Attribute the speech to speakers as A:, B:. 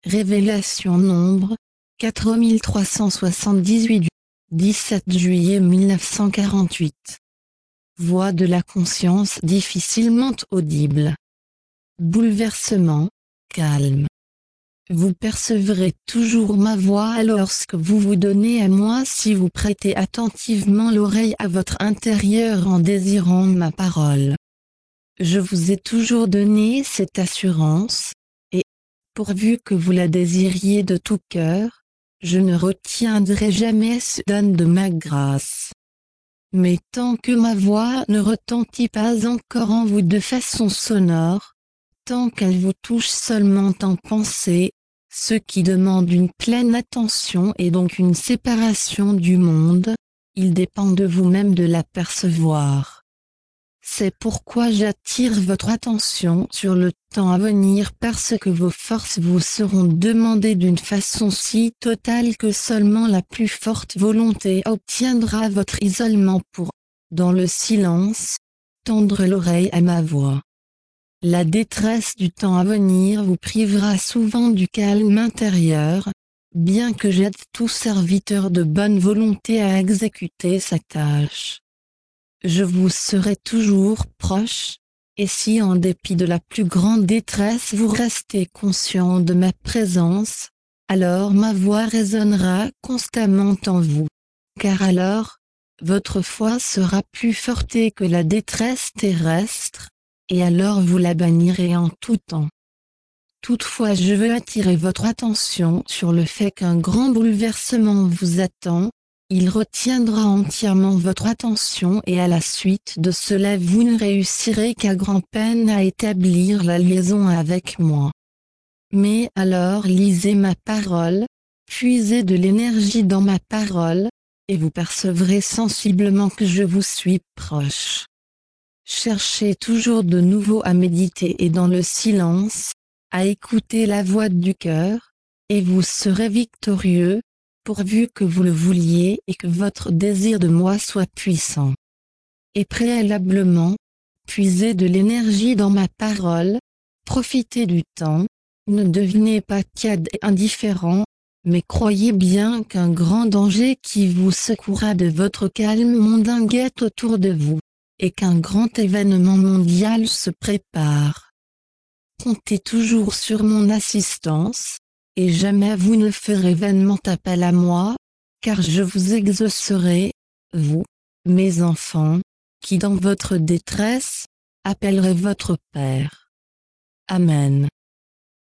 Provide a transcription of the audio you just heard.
A: Révélation nombre 4378 du 17 juillet 1948. Voix de la conscience difficilement audible. Bouleversement, calme. Vous percevrez toujours ma voix lorsque vous vous donnez à moi si vous prêtez attentivement l'oreille à votre intérieur en désirant ma parole. Je vous ai toujours donné cette assurance, et, pourvu que vous la désiriez de tout cœur, je ne retiendrai jamais ce don de ma grâce. Mais tant que ma voix ne retentit pas encore en vous de façon sonore, tant qu'elle vous touche seulement en pensée, ce qui demande une pleine attention et donc une séparation du monde, il dépend de vous-même de la percevoir. C'est pourquoi j'attire votre attention sur le temps à venir parce que vos forces vous seront demandées d'une façon si totale que seulement la plus forte volonté obtiendra votre isolement pour, dans le silence, tendre l'oreille à ma voix. La détresse du temps à venir vous privera souvent du calme intérieur, bien que j'aide tout serviteur de bonne volonté à exécuter sa tâche. Je vous serai toujours proche, et si en dépit de la plus grande détresse vous restez conscient de ma présence, alors ma voix résonnera constamment en vous, car alors, votre foi sera plus forte que la détresse terrestre, et alors vous la bannirez en tout temps. Toutefois je veux attirer votre attention sur le fait qu'un grand bouleversement vous attend, il retiendra entièrement votre attention et à la suite de cela vous ne réussirez qu'à grand-peine à établir la liaison avec moi. Mais alors lisez ma parole, puisez de l'énergie dans ma parole, et vous percevrez sensiblement que je vous suis proche. Cherchez toujours de nouveau à méditer et dans le silence, à écouter la voix du cœur, et vous serez victorieux, pourvu que vous le vouliez et que votre désir de moi soit puissant. Et préalablement, puisez de l'énergie dans ma parole, profitez du temps, ne devenez pas tiède et indifférent, mais croyez bien qu'un grand danger qui vous secouera de votre calme mondain guette autour de vous, et qu'un grand événement mondial se prépare. Comptez toujours sur mon assistance, et jamais vous ne ferez vainement appel à moi, car je vous exaucerai, vous, mes enfants, qui dans votre détresse, appellerez votre Père. Amen.